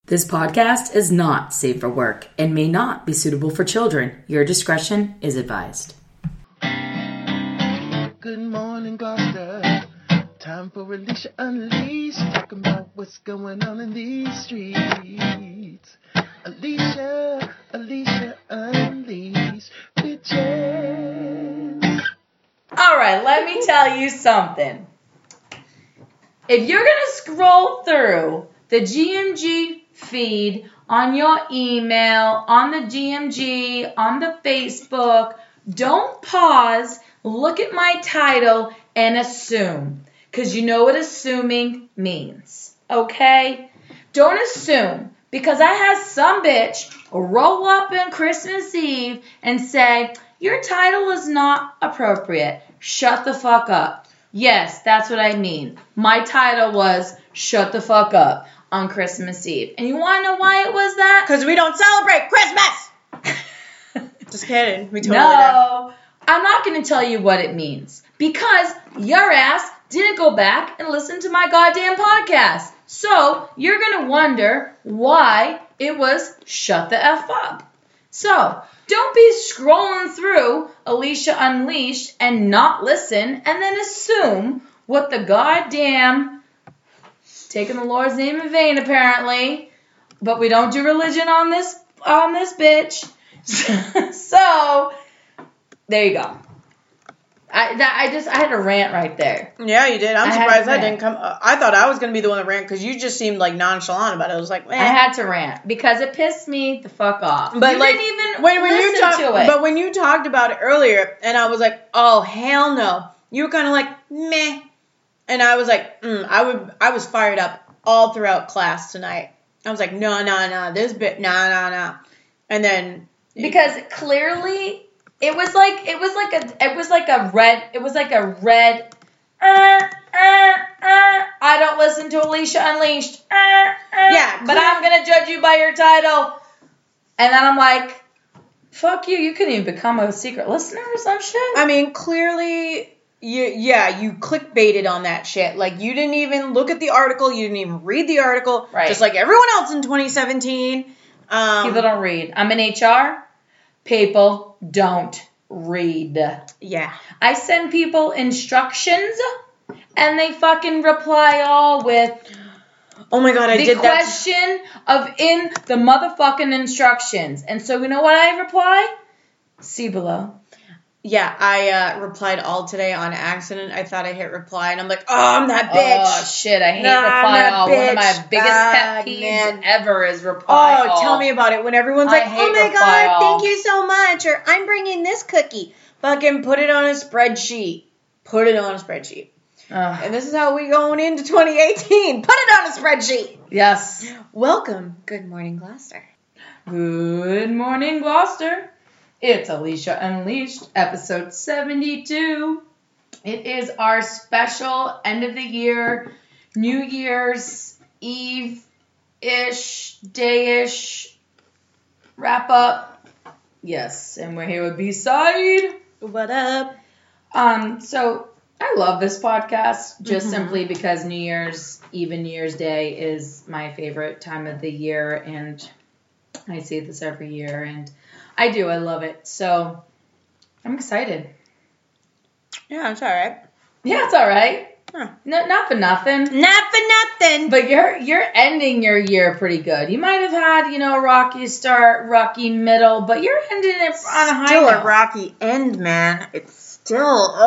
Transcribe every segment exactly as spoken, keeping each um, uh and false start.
This podcast is not safe for work and may not be suitable for children. Your discretion is advised. Good morning, Gloucester. Time for Alicia Unleashed. Talking about what's going on in these streets. Alicia, Alicia Unleashed. Bitches. All right, let me tell you something. If you're going to scroll through the G M G feed on your email, on the G M G, on the Facebook, don't pause, look at my title, and assume. Because you know what assuming means, okay? Don't assume. Because I had some bitch roll up on Christmas Eve and say, your title is not appropriate. Shut the fuck up. Yes, that's what I mean. My title was Shut the Fuck Up on Christmas Eve. And you want to know why it was that? Because we don't celebrate Christmas! Just kidding. We totally No, did. I'm not going to tell you what it means. Because your ass didn't go back and listen to my goddamn podcast. So, you're going to wonder why it was Shut the F Up. So, don't be scrolling through Alicia Unleashed and not listen and then assume what the goddamn, taking the Lord's name in vain apparently, but we don't do religion on this on this bitch. So, there you go. I that, I just I had a rant right there. Yeah, you did. I'm I surprised had that didn't come. Uh, I thought I was going to be the one that ran because you just seemed like nonchalant about it. I was like, man. I had to rant because it pissed me the fuck off. But you like, didn't even when, when listen you talk, to it. But when you talked about it earlier, and I was like, oh hell no, you were kind of like meh, and I was like, mm, I would, I was fired up all throughout class tonight. I was like, no, no, no, this bit, no, no, no, and then because clearly it was like it was like a it was like a red it was like a red. Uh, uh, uh, I don't listen to Alicia Unleashed. Uh, uh, Yeah, but clear- I'm gonna judge you by your title. And then I'm like, fuck you. You couldn't even become a secret listener or some shit. I mean, clearly, you, yeah, you clickbaited on that shit. Like, you didn't even look at the article. You didn't even read the article. Right. Just like everyone else in twenty seventeen. Um, People don't read. I'm in H R. People don't read. Yeah. I send people instructions, and they fucking reply all with Oh my god, I the did that. question of in the motherfucking instructions. And so you know what I reply? See below. Yeah, I uh, replied all today on accident. I thought I hit reply, and I'm like, oh, I'm that bitch. Oh, shit. I hate Nah, I'm reply that all. One of my bitch. biggest Ah, pet peeves man. ever is reply Oh, all. tell me about it. When everyone's I like, hate oh my reply god, all. thank you so much, or I'm bringing this cookie. Fucking put it on a spreadsheet. Put it on a spreadsheet. Ugh. And this is how we going into twenty eighteen. Put it on a spreadsheet. Yes. Welcome. Good morning, Gloucester. Good morning, Gloucester. It's Alicia Unleashed, episode seventy-two. It is our special end of the year, New Year's Eve-ish, day-ish wrap up. Yes, and we're here with B-Side. What up? Um, so I love this podcast just Mhm. simply because New Year's Eve and New Year's Day is my favorite time of the year, and I see this every year, and I do. I love it. So I'm excited. Yeah, it's all right. Yeah, it's all right. Huh. No, not for nothing. Not for nothing. But you're you're ending your year pretty good. You might have had, you know, a rocky start, rocky middle, but you're ending it on a high Still note. a rocky end, man. It's still,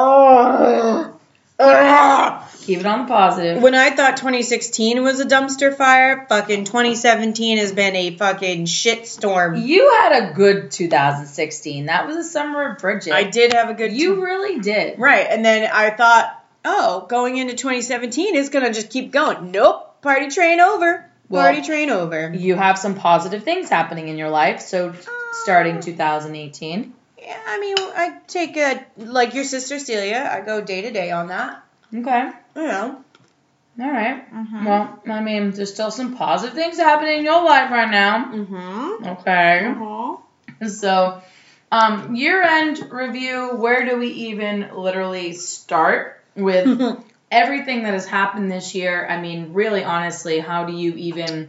oh. Ugh. Keep it on the positive. When I thought twenty sixteen was a dumpster fire, fucking twenty seventeen has been a fucking shitstorm. You had a good two thousand sixteen. That was the summer of Bridget. I did have a good... You t- really did. Right, and then I thought, oh, going into twenty seventeen, it's going to just keep going. Nope, party train over. Well, Party train over. You have some positive things happening in your life, so starting two thousand eighteen. Yeah, I mean, I take a, like your sister Celia, I go day to day on that. Okay. You know. All right. Mhm. Well, I mean, there's still some positive things happening in your life right now. Mm-hmm. Okay. Mm-hmm. So, um, year-end review, where do we even literally start with everything that has happened this year? I mean, really, honestly, how do you even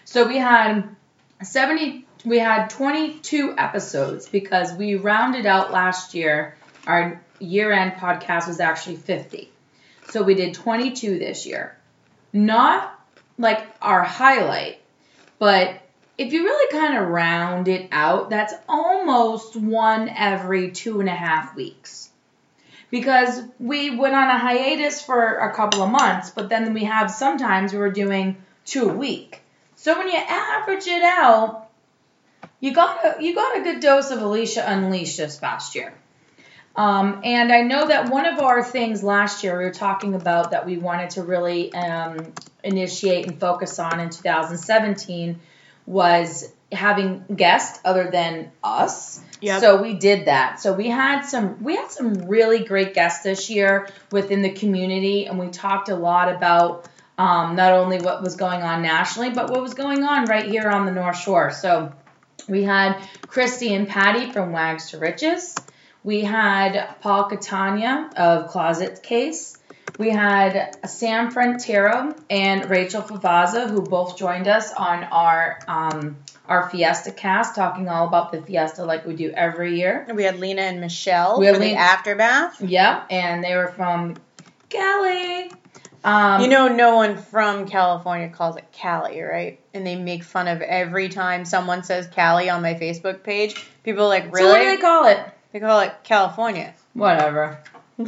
So we had seventy. We had twenty-two episodes because we rounded out last year. Our year-end podcast was actually fifty. So we did twenty-two this year. Not like our highlight, but if you really kind of round it out, that's almost one every two and a half weeks. Because we went on a hiatus for a couple of months, but then we have sometimes we were doing two a week. So when you average it out, you got a, you got a good dose of Alicia Unleashed this past year. Um, and I know that one of our things last year we were talking about that we wanted to really um, initiate and focus on in two thousand seventeen was having guests other than us. Yep. So we did that. So we had some we had some really great guests this year within the community, and we talked a lot about um, not only what was going on nationally, but what was going on right here on the North Shore. So we had Christy and Patty from Wags to Riches. We had Paul Catania of Closet Case. We had Sam Frontero and Rachel Favazza, who both joined us on our um, our Fiesta cast, talking all about the Fiesta like we do every year. We had Lena and Michelle We had for the Lena- aftermath. Yep, and they were from Cali. Um, You know, no one from California calls it Cali, right? And they make fun of every time someone says Cali on my Facebook page. People are like, really? So what do they call it? They call it California. Whatever.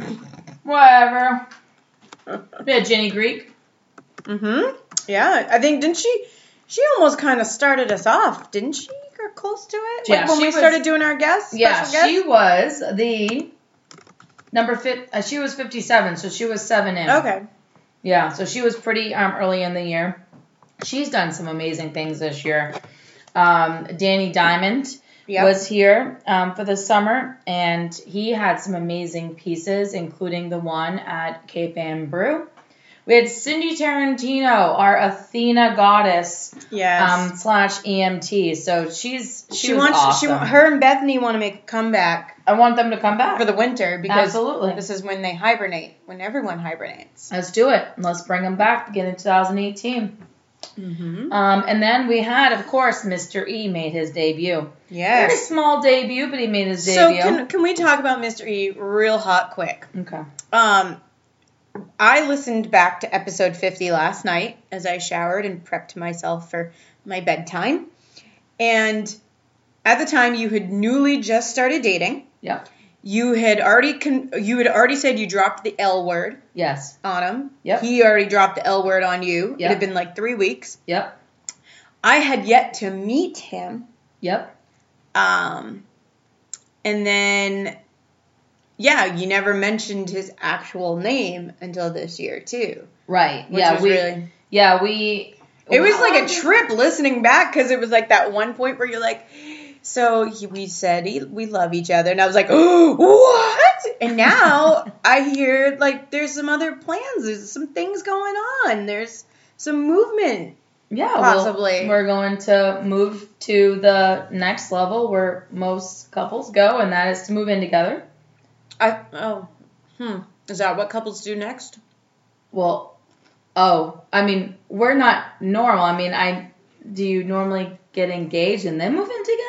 Whatever. Yeah, Jenny Greek. Mm-hmm. Yeah, I think, didn't she, she almost kind of started us off, didn't she? Or close to it? Yeah, like when she we was- started doing our guests? Yeah, special guests? she was the number fit. Uh, she was fifty-seven, so she was seven in. Okay. Yeah, so she was pretty um, early in the year. She's done some amazing things this year. Um, Danny Diamond Yep. was here um, for the summer, and he had some amazing pieces, including the one at Cape Ann Brew. We had Cindy Tarantino, our Athena goddess Yes. um, slash E M T. So she's she, she was wants, awesome. she, her and Bethany want to make a comeback I want them to come back for the winter because Absolutely. this is when they hibernate, when everyone hibernates. Let's do it. Let's bring them back beginning two thousand eighteen. Mm-hmm. Um, and then we had, of course, Mister E made his debut. Very Yes. small debut, but he made his So debut. can, can we talk about Mister E real hot quick? okay. Um, I listened back to episode fifty last night as I showered and prepped myself for my bedtime. And at the time, you had newly just started dating. Yep. You had already con- you had already said you dropped the L word Yes. on him. Yep. He already dropped the L word on you. It Yep. had been like three weeks. Yep. I had yet to meet him. Yep. Um, and then, yeah, you never mentioned his actual name until this year too. Right. Which yeah. was we. really. Yeah. We. It was How like long a did- trip listening back because it was like that one point where you're like, so he, we said he, we love each other, and I was like, oh, what? And now I hear like there's some other plans. There's some things going on. There's some movement. Yeah. Possibly. We'll, we're going to move to the next level where most couples go, and that is to move in together. I oh, hmm. Is that what couples do next? Well, oh, I mean, we're not normal. I mean, I do you normally get engaged and then move in together?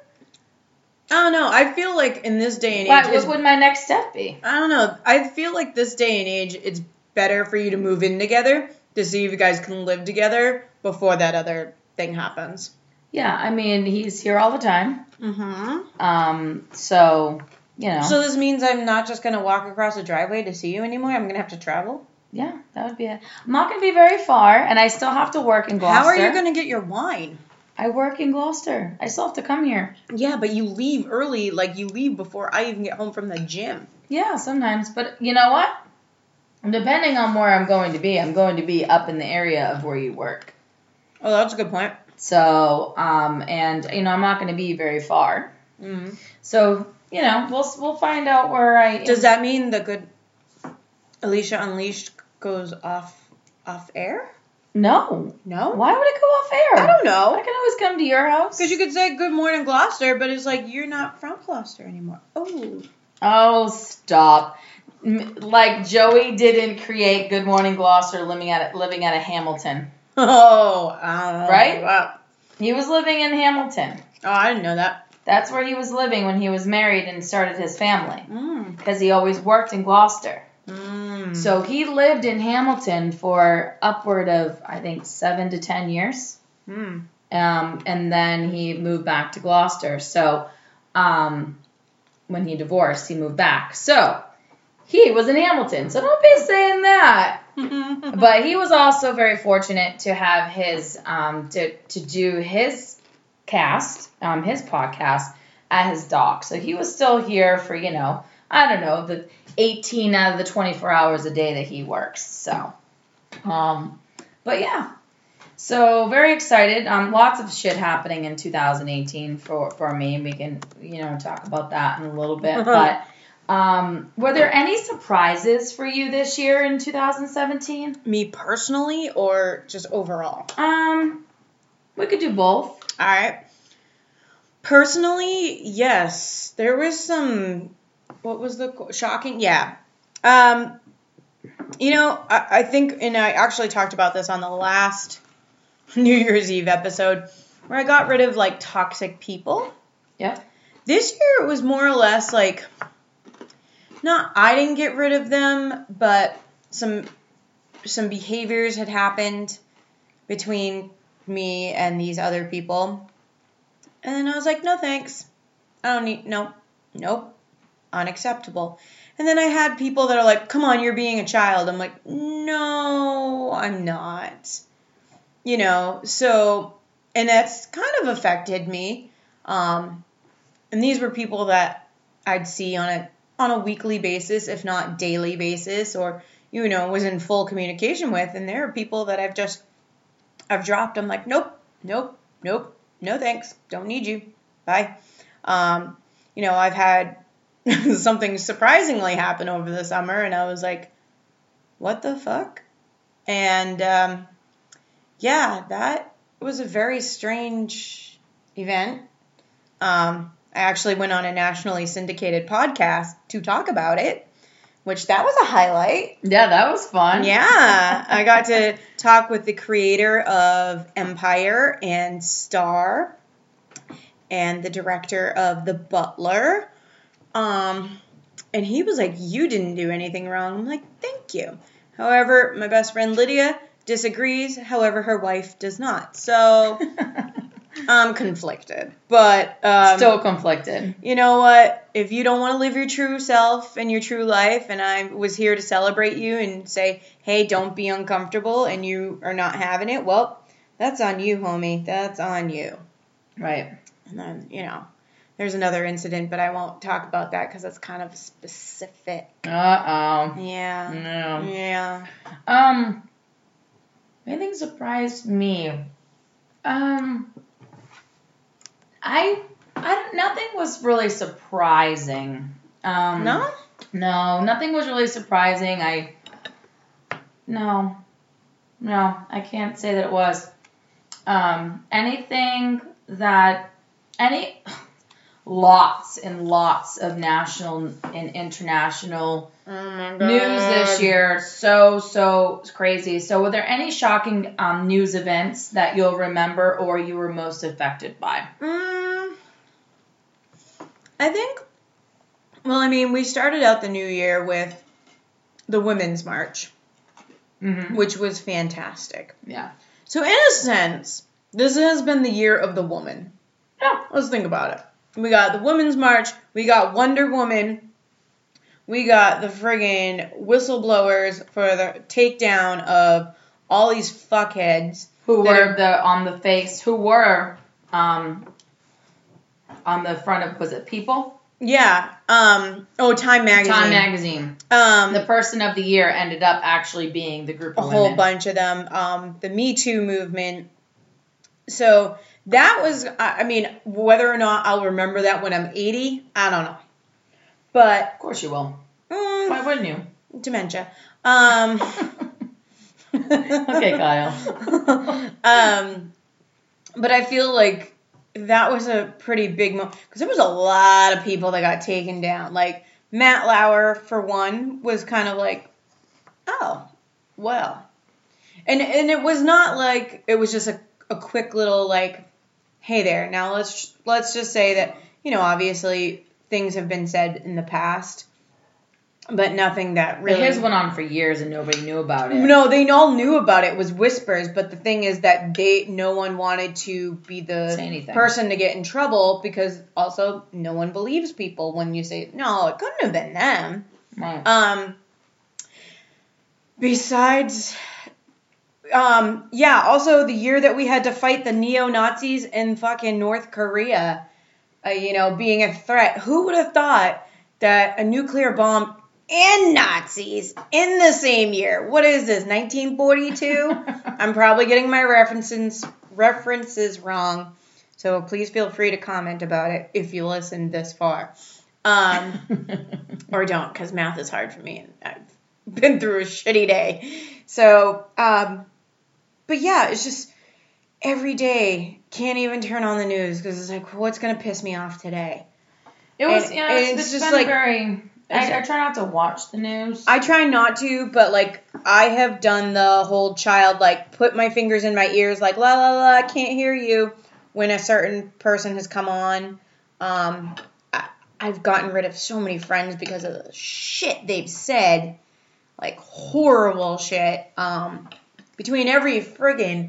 I don't know. I feel like in this day and age, Why, it's- what would my next step be? I don't know. I feel like this day and age, it's better for you to move in together to see if you guys can live together before that other thing happens. Yeah, I mean, he's here all the time. Mm-hmm. Um, so, you know. So this means I'm not just going to walk across the driveway to see you anymore? I'm going to have to travel? yeah, that would be it. I'm not going to be very far, and I still have to work in Gloucester. How are you going to get your wine? I work in Gloucester. I still have to come here. Yeah, but you leave early. Like, you leave before I even get home from the gym. Yeah, sometimes. But you know what? Depending on where I'm going to be, I'm going to be up in the area of where you work. Oh, that's a good point. So, um, and, you know, I'm not going to be very far. Mm-hmm. So, you know, we'll we'll find out where I am. Does that mean the good Alicia Unleashed goes off off air? No. No? Why would it go off air? I don't know. I can always come to your house. Because you could say good morning Gloucester, but it's like you're not from Gloucester anymore. Oh. Oh, stop. M- Like Joey didn't create Good Morning Gloucester living at living at a Hamilton. Oh, I don't know. Right? Wow. He was living in Hamilton. Oh, I didn't know that. That's where he was living when he was married and started his family. Mm. Because he always worked in Gloucester. Mm. So he lived in Hamilton for upward of, I think, seven to ten years. Mm. Um, and then he moved back to Gloucester. So um, when he divorced, he moved back. So he was in Hamilton. So don't be saying that. But he was also very fortunate to have his, um, to, to do his cast, um, his podcast at his dock. So he was still here for, you know, I don't know, the eighteen out of the twenty-four hours a day that he works. So, um, but yeah. So very excited. Um, lots of shit happening in two thousand eighteen for, for me. We can, you know, talk about that in a little bit. But um, were there any surprises for you this year in two thousand seventeen? Me personally or just overall? Um, we could do both. All right. Personally, yes. There was some, what was the, qu- shocking? Yeah. Um, you know, I, I think, and I actually talked about this on the last New Year's Eve episode, where I got rid of, like, toxic people. Yeah. This year it was more or less, like, not I didn't get rid of them, but some some behaviors had happened between me and these other people. And then I was like, no thanks. I don't need, nope, nope, unacceptable. And then I had people that are like, come on, you're being a child. I'm like, no, I'm not. You know, so, and that's kind of affected me. Um, and these were people that I'd see on a, on a weekly basis, if not daily basis, or, you know, was in full communication with. And there are people that I've just, I've dropped. I'm like, nope, nope, nope. No thanks. Don't need you. Bye. Um, you know, I've had something surprisingly happen over the summer, and I was like, what the fuck? And, um, yeah, that was a very strange event. Um, I actually went on a nationally syndicated podcast to talk about it, which that was a highlight. Yeah, that was fun. Yeah, I got to talk with the creator of Empire and Star and the director of The Butler. Um, and he was like, you didn't do anything wrong. I'm like, thank you. However, my best friend Lydia disagrees. However, her wife does not. So I'm conflicted. But um, Still conflicted. you know what? If you don't want to live your true self and your true life, and I was here to celebrate you and say, hey, don't be uncomfortable, and you are not having it, well, that's on you, homie. That's on you. Right. And then, you know, there's another incident, but I won't talk about that because it's kind of specific. Uh-oh. Yeah. No. Yeah. Um, anything surprised me? Um, I, I, nothing was really surprising. Um, No? No, nothing was really surprising. I, no, no, I can't say that it was. Um, anything that, any, lots and lots of national and international Oh my God. news this year. So, so crazy. So were there any shocking um, news events that you'll remember or you were most affected by? Mm, I think, well, I mean, we started out the new year with the Women's March, Mm-hmm. which was fantastic. Yeah. So in a sense, this has been the year of the woman. Yeah. Let's think about it. We got the Women's March, we got Wonder Woman, we got the friggin' whistleblowers for the takedown of all these fuckheads. Who that were are- the on the face? Who were um on the front of was it People? Yeah. Um. Oh, Time Magazine. Time Magazine. Um. The person of the year ended up actually being the group a of whole women. bunch of them. Um. The Me Too movement. So that was. I I mean, whether or not I'll remember that when I'm eighty, I don't know. But Of course you will. mm, Why wouldn't you? dementia. Um. Okay, Kyle. um. But I feel like that was a pretty big moment because there was a lot of people that got taken down. Like Matt Lauer, for one, was kind of like, oh, well. And and it was not like it was just a, a quick little like, hey there. Now let's let's just say that, you know, obviously things have been said in the past, but nothing that really. But his went on for years and nobody knew about it. No, they all knew about it. It was whispers, but the thing is that they no one wanted to be the Say anything. person to get in trouble because also no one believes people when you say no, it couldn't have been them. Right. Um. Besides. Um, yeah, also the year that we had to fight the neo-Nazis in fucking North Korea, uh, you know, being a threat. Who would have thought that a nuclear bomb and Nazis in the same year? What is this, nineteen forty-two? I'm probably getting my references references wrong, so please feel free to comment about it if you listened this far. Um, or don't, because math is hard for me, and I've been through a shitty day. So, um... But yeah, it's just every day can't even turn on the news because it's like, what's gonna piss me off today? It was, and, you know, and it's, it's it's just been like very. I, I try not to watch the news. I try not to, but like I have done the whole child like put my fingers in my ears like la la la, I can't hear you when a certain person has come on. Um, I, I've gotten rid of so many friends because of the shit they've said, like horrible shit. Um. Between every friggin'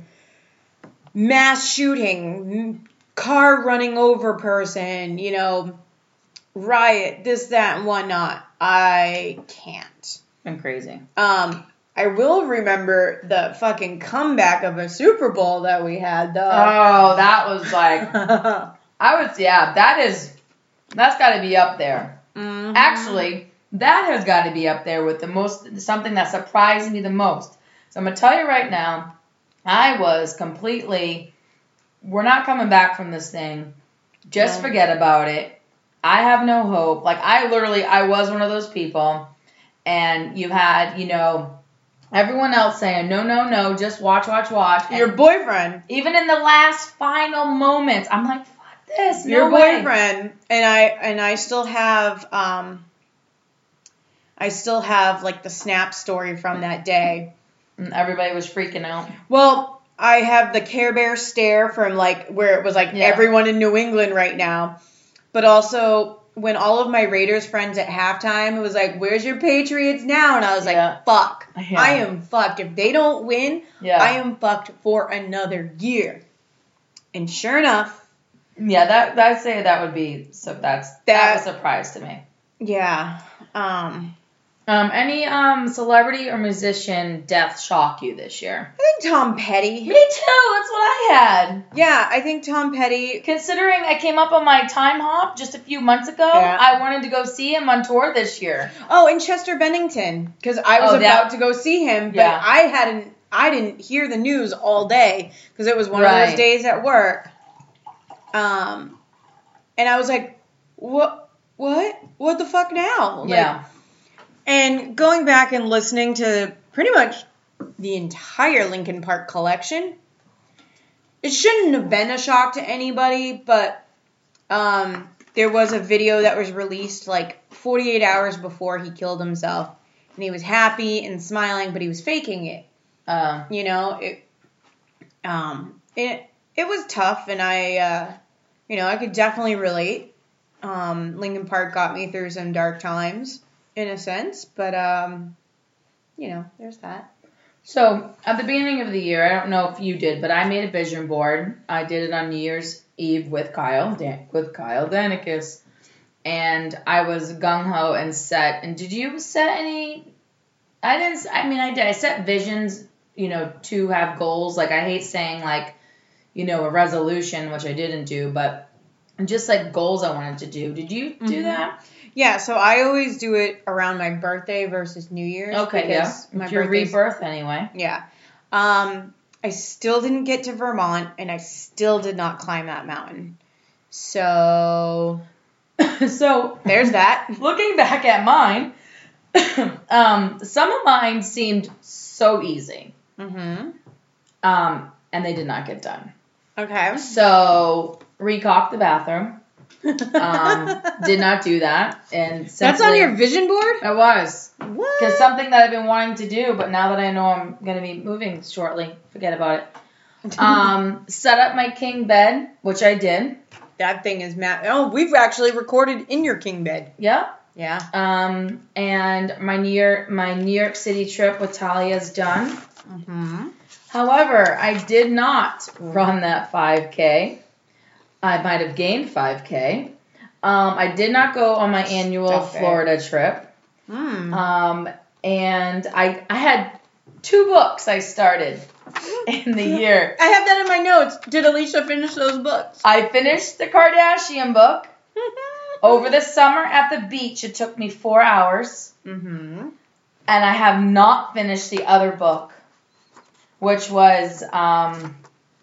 mass shooting, car running over person, you know, riot, this, that, and whatnot, I can't. Been crazy. Um, I will remember the fucking comeback of a Super Bowl that we had, though. Oh, that was like, I was, yeah, that is, that's got to be up there. Mm-hmm. Actually, that has got to be up there with the most, something that surprised me the most. So I'm going to tell you right now, I was completely, we're not coming back from this thing. Just No. forget about it. I have no hope. Like, I literally, I was one of those people. And you had, you know, everyone else saying, no, no, no, just watch, watch, watch. And Your boyfriend. even in the last final moments, I'm like, fuck this, no Your way. boyfriend. And I, and I still have, um, I still have, like, the Snap story from that day. And everybody was freaking out. Well, I have the Care Bear stare from like where it was like Yeah. everyone in New England right now. But also when all of my Raiders friends at halftime, it was like, where's your Patriots now? And I was Yeah. like, fuck. Yeah. I am fucked. If they don't win, Yeah. I am fucked for another year. And sure enough, Yeah, that I'd say that would be, so that's, that, That- was a surprise to me. yeah. Um, Um, any um celebrity or musician death shock you this year? I think Tom Petty. Me too. That's what I had. Yeah, I think Tom Petty. Considering I came up on my time hop just a few months ago, Yeah. I wanted to go see him on tour this year. Oh, and Chester Bennington, because I was Oh, about yeah. to go see him, but Yeah. I hadn't. I didn't hear the news all day because it was one of Right. those days at work. Um, and I was like, "What? What? What the fuck now?" Like, Yeah. And going back and listening to pretty much the entire Linkin Park collection, it shouldn't have been a shock to anybody, but um, there was a video that was released like forty-eight hours before he killed himself, and he was happy and smiling, but he was faking it. Uh, You know, it um, it it was tough, and I, uh, you know, I could definitely relate. Um, Linkin Park got me through some dark times, in a sense, but um, you know, there's that. so at the beginning of the year, I don't know if you did, but I made a vision board. I did it on New Year's Eve with Kyle, Dan- with Kyle Danicus, and I was gung ho and set. And did you set any? I didn't. I mean, I did. I set visions, you know, to have goals. Like I hate saying like, you know, a resolution, which I didn't do, but just like goals I wanted to do. Did you do Mhm. that? Yeah, so I always do it around my birthday versus New Year's. Okay, yeah. because My It's your birthday's- rebirth anyway. Yeah. Um, I still didn't get to Vermont, and I still did not climb that mountain. So So there's that. looking back at mine, um, some of mine seemed so easy, Mm-hmm. um, and they did not get done. Okay. So recaulk the bathroom, Um, did not do that. And That's on simply- your vision board? It was. What? Because something that I've been wanting to do, but now that I know I'm going to be moving shortly, forget about it. Um, set up my king bed, which I did. That thing is mad. Oh, we've actually recorded in your king bed. Yeah. Yeah. Um, and my New York, my New York City trip with Talia is done. Mm-hmm. However, I did not run that five K. I might have gained five K. Um, I did not go on my annual Stop it. Florida trip. Mm. Um, and I I had two books I started in the year. I have that in my notes. Did Alicia finish those books? I finished the Kardashian book. Over the summer at the beach, it took me four hours. Mm-hmm. And I have not finished the other book, which was, um,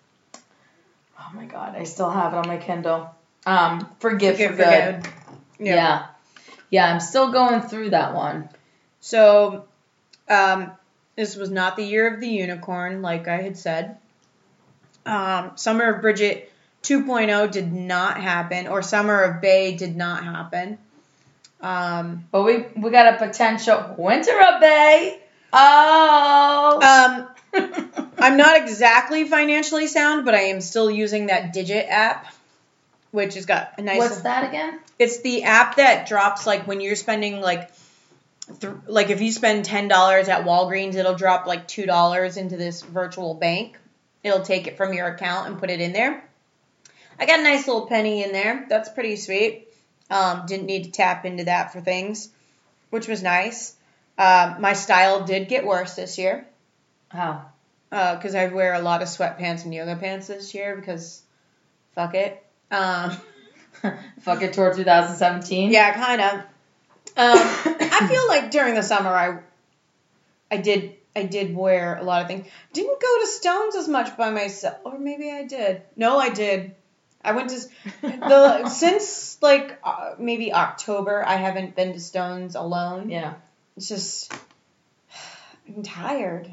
oh my God, I still have it on my Kindle. Um, Forgive, Forgive for for Good. Good. Yeah. Yeah. yeah. I'm still going through that one. So, um, this was not the year of the unicorn, like I had said. Um, Summer of Bridget two point oh did not happen, or Summer of Bay did not happen. Um, But we we got a potential Winter of Bay. Oh. um, I'm not exactly financially sound, but I am still using that Digit app, which has got a nice. What's that again? It's the app that drops like when you're spending like, th- like if you spend ten dollars at Walgreens, it'll drop like two dollars into this virtual bank. It'll take it from your account and put it in there. I got a nice little penny in there. That's pretty sweet. Um, didn't need to tap into that for things, which was nice. Um, my style did get worse this year. How? Because I wear a lot of sweatpants and yoga pants this year because fuck it. Um, Fuck it toward two thousand seventeen. yeah, kind of. Um, I feel like during the summer I I did I did wear a lot of things. Didn't go to Stones as much by myself, or maybe I did. No, I did. I went to the since like uh, maybe October. I haven't been to Stones alone. Yeah. It's just I'm tired.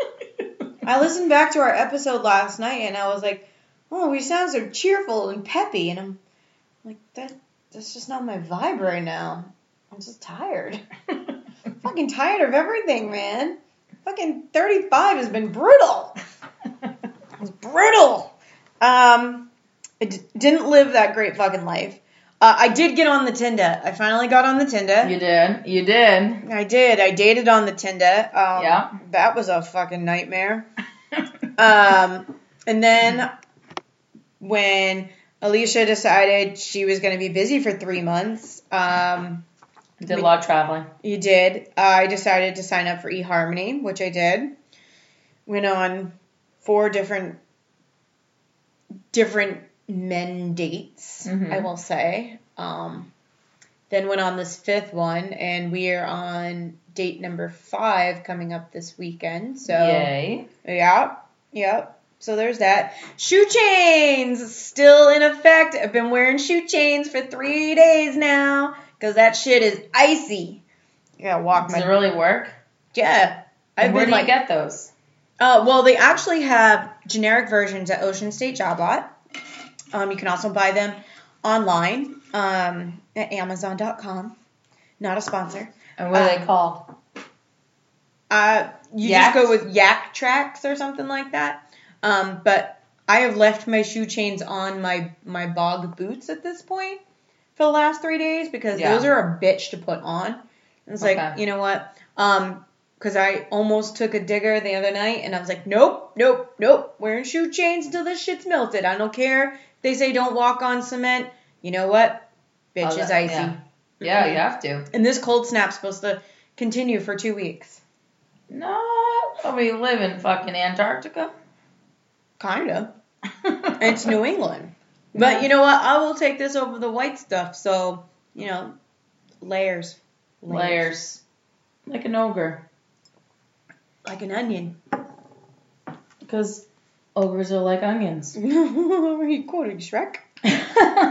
I listened back to our episode last night and I was like, oh, we sound so cheerful and peppy, and I'm like, that that's just not my vibe right now. I'm just tired. Fucking tired of everything, man. Fucking thirty-five has been brutal. It's brutal. Um, I d- didn't live that great fucking life. Uh, I did get on the Tinder. I finally got on the Tinder. You did. You did. I did. I dated on the Tinder. Um, Yeah. That was a fucking nightmare. um, and then when Alicia decided she was going to be busy for three months, um, You did a lot of traveling. you did. I decided to sign up for eHarmony, which I did. Went on four different different men dates, Mhm. I will say. Um, then went on this fifth one, and we are on date number five coming up this weekend. So Yay. yeah, yep. So there's that. Shoe chains still in effect. I've been wearing shoe chains for three days now because that shit is icy. I gotta walk Does my it really work? yeah. I've And where been do like you get those? uh, well, they actually have generic versions at Ocean State Job Lot. Um, you can also buy them online um, at amazon dot com. Not a sponsor. And what are um, they called? Uh, you Yaks? just go with Yak Tracks or something like that. Um, but I have left my shoe chains on my, my bog boots at this point for the last three days because Yeah. those are a bitch to put on. And it's Okay. like, you know what? Um, because I almost took a digger the other night and I was like, nope, nope, nope. Wearing shoe chains until this shit's melted. I don't care. They say don't walk on cement. You know what? Bitch Oh, is that- icy. Yeah. Yeah, you have to. And this cold snap's supposed to continue for two weeks. No, we live in fucking Antarctica. Kind of. It's New England. But you know what? I will take this over the white stuff. So, you know, layers. Layers. Like an ogre. Like an onion. Because ogres are like onions. Are you quoting Shrek?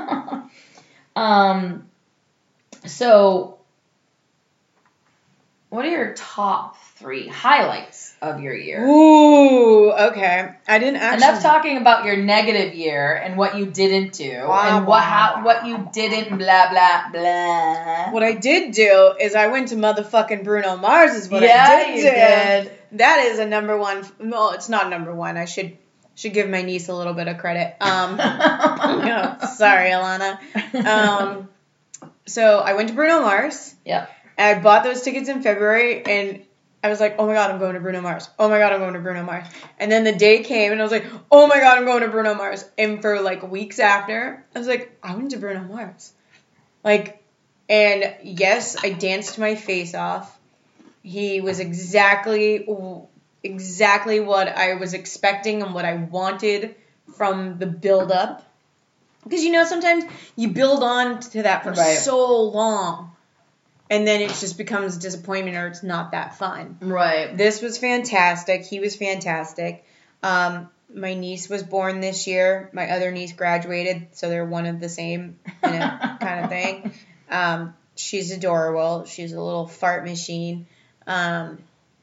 um, so, what are your top three highlights of your year? Ooh, okay. I didn't actually. Enough talking about your negative year and what you didn't do Blah, and what blah, how blah. what you didn't blah blah blah. What I did do is I went to motherfucking Bruno Mars. Is what yeah, I did you do. did. That is a number one. No, it's not number one. I should should give my niece a little bit of credit. Um, no, sorry, Alana. Um, so I went to Bruno Mars. Yep. I bought those tickets in February, and I was like, oh my god, I'm going to Bruno Mars. Oh my god, I'm going to Bruno Mars. And then the day came, and I was like, oh my god, I'm going to Bruno Mars. And for like weeks after, I was like, I went to Bruno Mars. Like, and yes, I danced my face off. He was exactly, exactly what I was expecting and what I wanted from the build-up. Because, you know, sometimes you build on to that for Right. so long. And then it just becomes a disappointment or it's not that fun. Right. This was fantastic. He was fantastic. Um, my niece was born this year. My other niece graduated, so they're one of the same, you know, kind of thing. Um, she's adorable. She's a little fart machine. Um,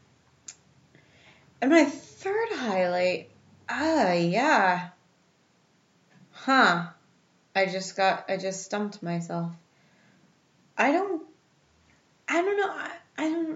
and my third highlight, ah, yeah. Huh. I just got, I just stumped myself. I don't, I don't know. I, I don't.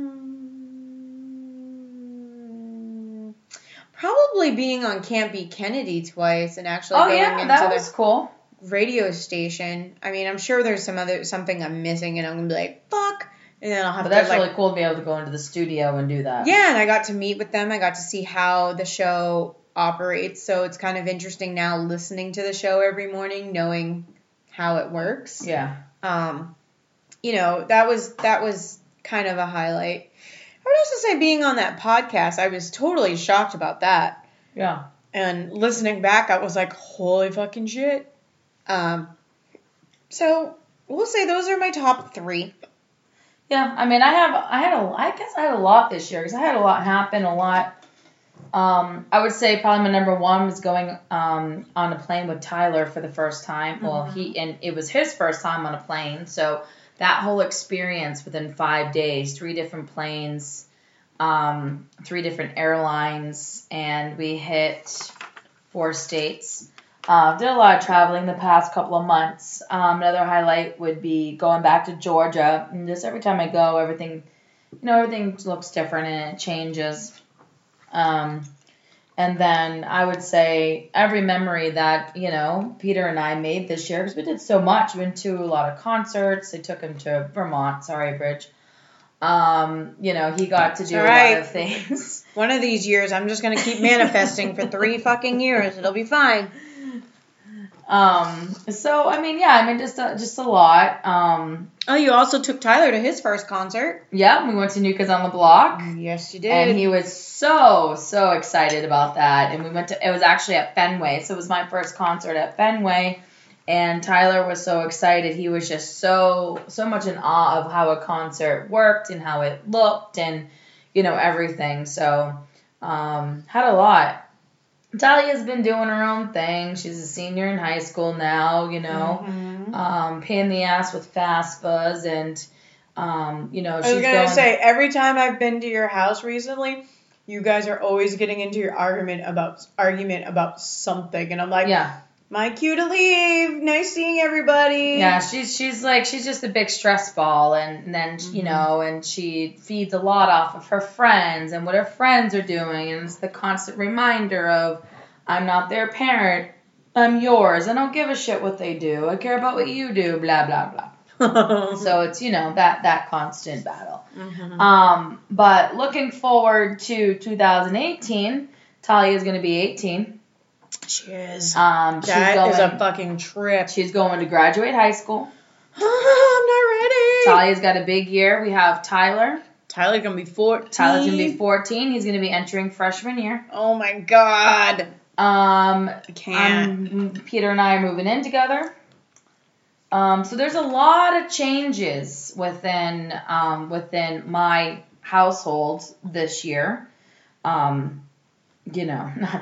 Mm, probably being on Can't Be Kennedy twice and actually Oh going yeah, into that the was cool. radio station. I mean, I'm sure there's some other something I'm missing, and I'm gonna be like, fuck, and then I'll have But to that's like. really cool to be able to go into the studio and do that. Yeah, and I got to meet with them. I got to see how the show operates. So it's kind of interesting now listening to the show every morning, knowing how it works. Yeah. Um, you know, that was that was kind of a highlight. I would also say being on that podcast, I was totally shocked about that. Yeah. And listening back, I was like, holy fucking shit. Um, so we'll say those are my top three. Yeah, I mean, I have, I had a, I guess I had a lot this year because I had a lot happen, a lot. Um, I would say probably my number one was going um, on a plane with Tyler for the first time. Mm-hmm. Well, he and it was his first time on a plane, so that whole experience within five days, three different planes, um, three different airlines, and we hit four states. Uh, did a lot of traveling the past couple of months. Um, another highlight would be going back to Georgia. And just every time I go, everything, you know, everything looks different and it changes. Um, and then I would say every memory that, you know, Peter and I made this year, because we did so much. We went to a lot of concerts. I took him to Vermont. Sorry, Bridge. Um, you know, he got to do a right. lot of things. One of these years, I'm just going to keep manifesting for three fucking years. It'll be fine. Um, so, I mean, yeah, I mean, just a, just a lot. Um, oh, you also took Tyler to his first concert. Yeah, we went to New Kids on the Block. Yes, you did. And he was so, so excited about that. And we went to, it was actually at Fenway. So it was my first concert at Fenway. And Tyler was so excited. He was just so, so much in awe of how a concert worked and how it looked and, you know, everything. So, um, had a lot. Talia's been doing her own thing. She's a senior in high school now, you know, mm-hmm. um, pain in the ass with FAFSAs and, um, you know, she's I was going going to say, every time I've been to your house recently, you guys are always getting into your argument about argument about something. And I'm like, yeah. My cue to leave. Nice seeing everybody. Yeah, she's she's like she's just a big stress ball, and, and then mm-hmm. you know, and she feeds a lot off of her friends and what her friends are doing, and it's the constant reminder of, I'm not their parent, I'm yours. I don't give a shit what they do. I care about what you do. Blah blah blah. So it's you know that that constant battle. Mm-hmm. Um, but looking forward to two thousand eighteen, Talia is going to be eighteen. She is. Um, she's that going, is a fucking trip. She's going to graduate high school. I'm not ready. Talia's got a big year. We have Tyler. Tyler's going to be fourteen. Tyler's going to be fourteen. He's going to be entering freshman year. Oh, my God. Um, I can't. Um, Peter and I are moving in together. Um, so there's a lot of changes within um, within my household this year. Um, you know, that's...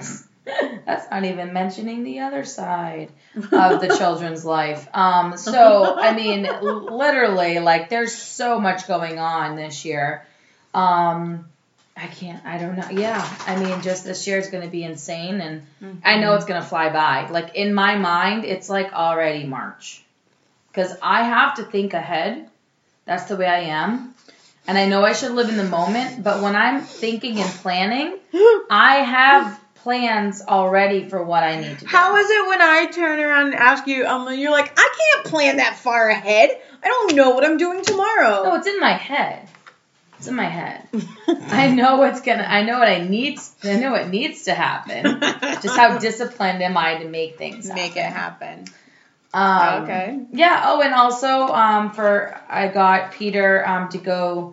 That's not even mentioning the other side of the children's life. Um, so, I mean, literally, like, there's so much going on this year. Um, I can't, I don't know. Yeah, I mean, just this year is going to be insane, and mm-hmm. I know it's going to fly by. Like, in my mind, it's like already March. Because I have to think ahead. That's the way I am. And I know I should live in the moment, but when I'm thinking and planning, I have plans already for what I need to do. How is it when I turn around and ask you, um, you're like, I can't plan that far ahead. I don't know what I'm doing tomorrow. No, it's in my head. It's in my head. I know what's gonna. I know what I need. I know what needs to happen. Just how disciplined am I to make things happen. Make it happen. Um, okay. Yeah. Oh, and also, um, for I got Peter um to go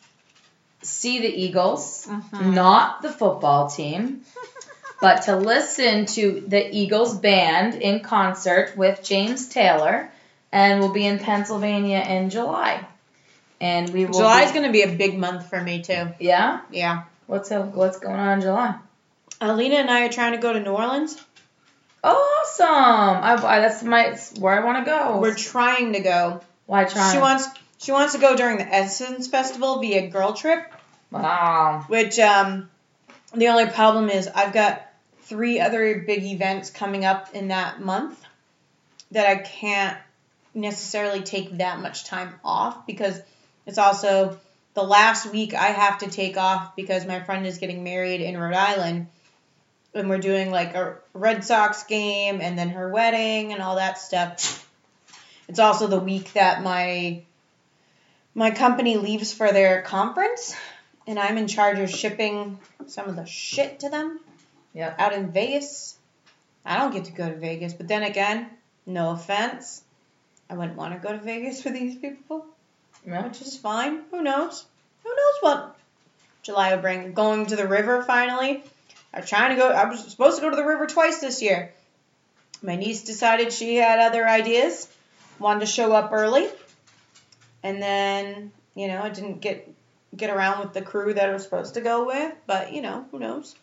see the Eagles, uh-huh. not the football team, but to listen to the Eagles band in concert with James Taylor, and we'll be in Pennsylvania in July. And we will. July's be, going to be a big month for me too. Yeah. Yeah. What's up, What's going on in July? Alina and I are trying to go to New Orleans. Awesome! I, I that's my it's where I want to go. We're trying to go. Why trying? She wants she wants to go during the Essence Festival via Girl Trip. Wow. Which um, the only problem is I've got three other big events coming up in that month that I can't necessarily take that much time off because it's also the last week I have to take off because my friend is getting married in Rhode Island. And we're doing like a Red Sox game and then her wedding and all that stuff. It's also the week that my my company leaves for their conference. And I'm in charge of shipping some of the shit to them. Yep. Out in Vegas. I don't get to go to Vegas. But then again, no offense. I wouldn't want to go to Vegas for these people. Yeah. Which is fine. Who knows? Who knows what July will bring. Going to the river finally. I was trying to go. I was supposed to go to the river twice this year. My niece decided she had other ideas. Wanted to show up early. And then, you know, I didn't get get around with the crew that I was supposed to go with. But, you know, who knows?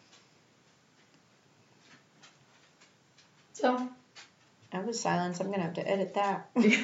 So, I was silence. I'm going to have to edit that.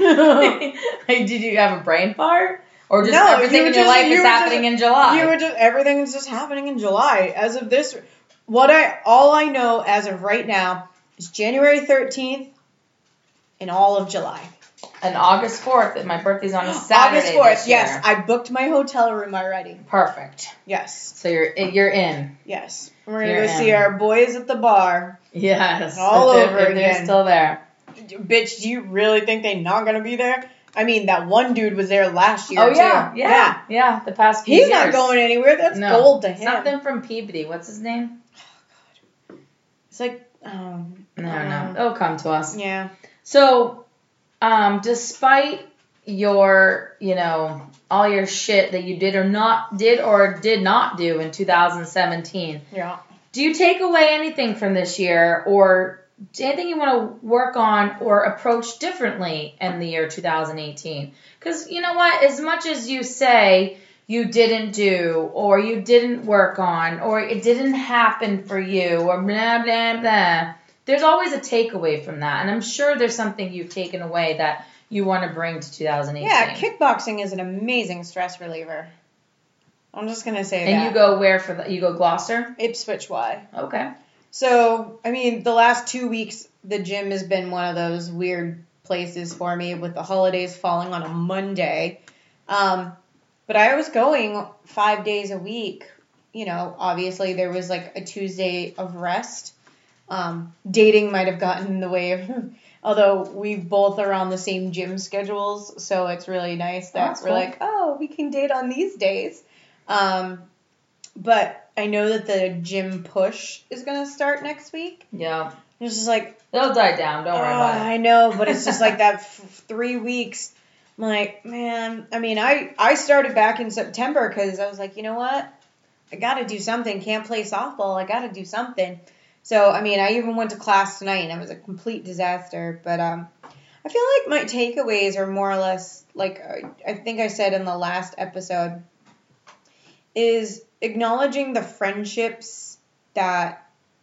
Did you have a brain fart? Or just No, everything you in your just- life you is were happening just- in July? You were just, everything's just happening in July. As of this, what I, all I know as of right now is January thirteenth and all of July. And August fourth, my birthday's on a Saturday. August fourth, this year. yes. I booked my hotel room already. Perfect. Yes. So you're you're in. Yes. We're going to You're go in. see our boys at the bar. Yes. All if over they're, if they're again. still there. Bitch, do you really think they're not going to be there? I mean, that one dude was there last year, Oh too. yeah, yeah, yeah, yeah. The past few He's years. not going anywhere. That's No. gold to him. Something from Peabody. What's his name? It's like, um, No, I don't no. know. It'll come to us. Yeah. So, um, despite your, you know, all your shit that you did or not did or did not do in two thousand seventeen, Yeah. do you take away anything from this year or anything you want to work on or approach differently in the year two thousand eighteen? Because you know what? As much as you say you didn't do or you didn't work on or it didn't happen for you or blah, blah, blah, there's always a takeaway from that. And I'm sure there's something you've taken away that you want to bring to two thousand eighteen. Yeah, kickboxing is an amazing stress reliever. I'm just going to say and that. you go where for the, you go Gloucester? Ipswich Y. Okay. So, I mean, the last two weeks, the gym has been one of those weird places for me with the holidays falling on a Monday. Um, but I was going five days a week. You know, obviously there was like a Tuesday of rest. Um, dating might have gotten in the way of, although we both are on the same gym schedules. So it's really nice that That's we're cool. like, oh, we can date on these days. Um, but I know that the gym push is going to start next week. Yeah. It's just like, It'll die down. Don't worry oh, about it. I know, but it's just like that f- three weeks. I'm like, man, I mean, I, I started back in September because I was like, you know what? I got to do something. Can't play softball. I got to do something. So, I mean, I even went to class tonight and it was a complete disaster. But um, I feel like my takeaways are more or less, like I think I said in the last episode, is acknowledging the friendships that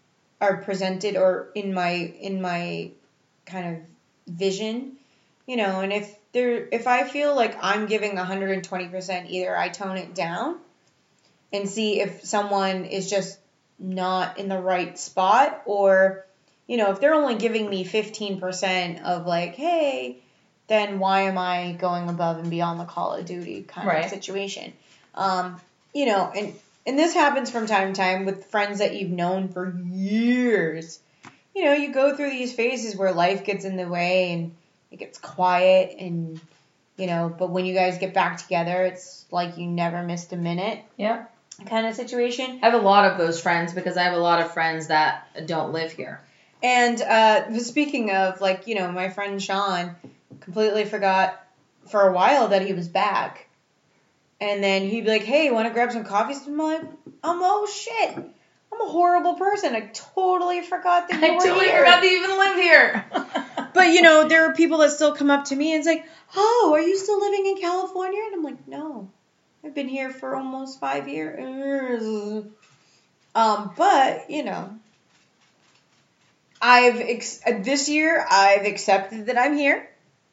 are presented or in my in my kind of vision, you know, and if there if I feel like I'm giving one hundred twenty percent, either I tone it down and see if someone is just not in the right spot, or, you know, if they're only giving me fifteen percent of like, hey, then why am I going above and beyond the Call of Duty kind Right. of situation? Um, you know, and and this happens from time to time with friends that you've known for years. You know, you go through these phases where life gets in the way and it gets quiet, and, you know, but when you guys get back together, it's like you never missed a minute Yep. kind of situation. I have a lot of those friends because I have a lot of friends that don't live here. And uh, speaking of, like, you know, my friend Sean completely forgot for a while that he was back. And then he'd be like, hey, want to grab some coffee? I'm like, um, oh, shit. I'm a horrible person. I totally forgot that you I were totally here. forgot that you even live here. But, you know, there are people that still come up to me and it's like, oh, are you still living in California? And I'm like, no. I've been here for almost five years. Um, but, you know, I've, ex- this year, I've accepted that I'm here.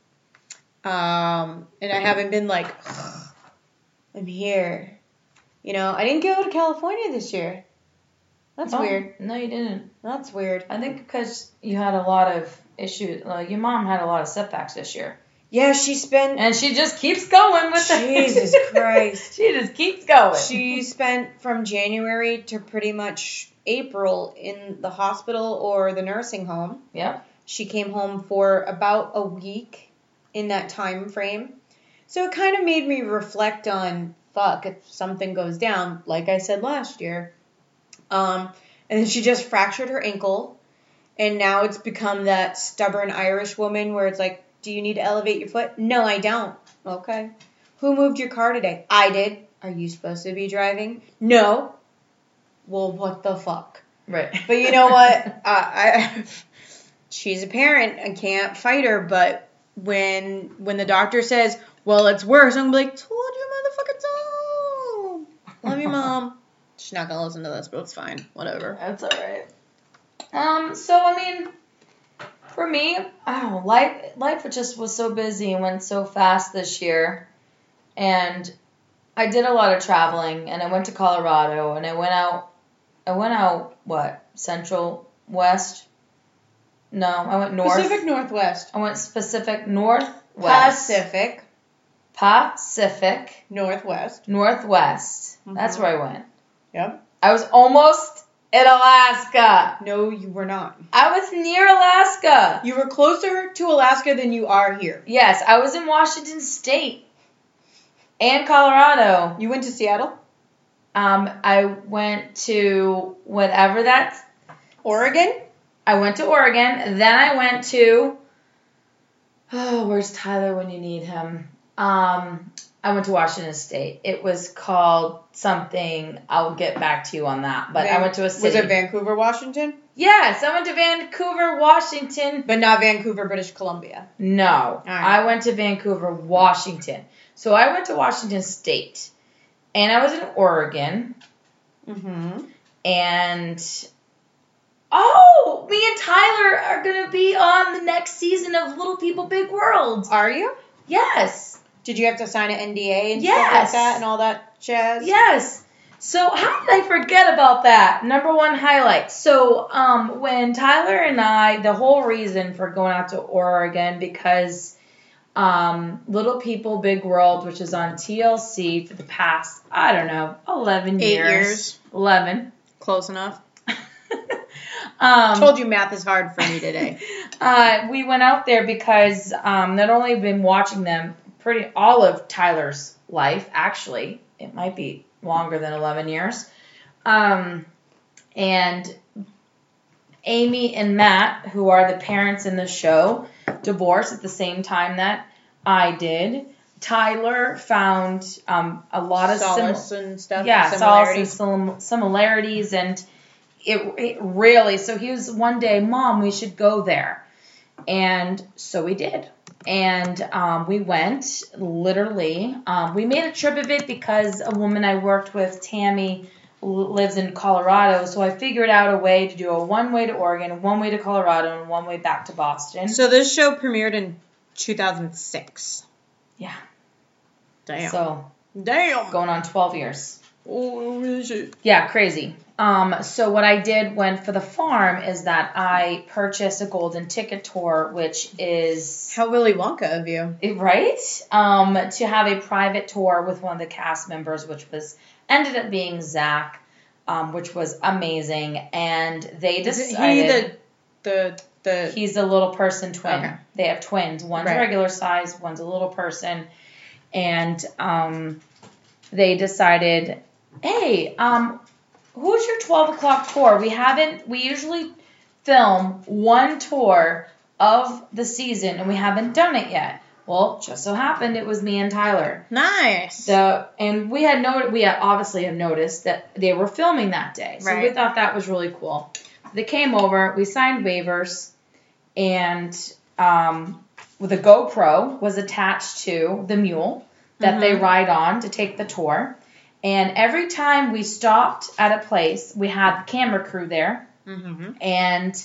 Um, and I haven't been like, I'm here. You know, I didn't go to California this year. That's Oh, weird. No, you didn't. That's weird. I think because you had a lot of issues. Like your mom had a lot of setbacks this year, Yeah, she spent, and she just keeps going with it. Jesus Christ. She just keeps going. She spent from January to pretty much April in the hospital or the nursing home. Yep. She came home for about a week in that time frame. So it kind of made me reflect on, fuck, if something goes down, like I said last year. Um, and then she just fractured her ankle. And now it's become that stubborn Irish woman where it's like, do you need to elevate your foot? No, I don't. Okay. Who moved your car today? I did. Are you supposed to be driving? No. Well, what the fuck? Right. But you know what? uh, I, she's a parent. I can't fight her. But when when the doctor says, well, it's worse, I'm going to be like, told you, motherfucker, so. Love you, Mom. She's not going to listen to this, but it's fine. Whatever. That's all right. Um. So I mean, for me, I don't know. Life life just was so busy and went so fast this year, and I did a lot of traveling. And I went to Colorado, and I went out. I went out what Central West. No, I went north. Pacific Northwest. I went Pacific Northwest. Pacific Pacific Northwest. Northwest. Mhm. That's where I went. Yep. I was almost in Alaska. No, you were not. I was near Alaska. You were closer to Alaska than you are here. Yes, I was in Washington State and Colorado. You went to Seattle? Um, I went to whatever that's. Oregon? I went to Oregon. Then I went to. Oh, where's Tyler when you need him? Um, I went to Washington State. It was called something. I'll get back to you on that. But Van- I went to a city. Was it Vancouver, Washington? Yes, I went to Vancouver, Washington. But not Vancouver, British Columbia. No, right. I went to Vancouver, Washington. So I went to Washington State, and I was in Oregon, Mm-hmm. and oh, me and Tyler are gonna be on the next season of Little People Big World. Are you? Yes, Did you have to sign an N D A and stuff Yes. like that and all that jazz? yes. So how did I forget about that? Number one highlight. So um, when Tyler and I, the whole reason for going out to Oregon because um, Little People Big World, which is on T L C for the past, I don't know, eleven Eight years. years. eleven. Close enough. um, Told you math is hard for me today. uh, we went out there because um, not only have been watching them pretty all of Tyler's life, actually, it might be longer than eleven years. Um, and Amy and Matt, who are the parents in the show, divorced at the same time that I did. Tyler found um, a lot of Solace sim- and stuff. yeah, and solace and similarities. sim- similarities, and it, it really. So he was one day, Mom, we should go there, and so we did. And um, we went, literally. Um, we made a trip of it because a woman I worked with, Tammy, l- lives in Colorado, so I figured out a way to do a one way to Oregon, one way to Colorado, and one way back to Boston. So this show premiered in two thousand six. Yeah. Damn. So Damn. going on twelve years. Oh, shit. Yeah, crazy. Um, so what I did when for the farm is that I purchased a golden ticket tour, which is How Willy Wonka of you. right um, to have a private tour with one of the cast members, which was ended up being Zach, um, which was amazing. And they Is it decided he the the the he's a little person twin. Okay. They have twins. One's Right. regular size, one's a little person, and um, they decided, hey, um. who's your twelve o'clock tour? We haven't, we usually film one tour of the season and we haven't done it yet. Well, just so happened it was me and Tyler. Nice. So, and we had noted, we had obviously have noticed that they were filming that day. So we Right. thought that was really cool. They came over, we signed waivers, and um, with a GoPro was attached to the mule that they Mhm. ride on to take the tour. And every time we stopped at a place, we had camera crew there. Mm-hmm. And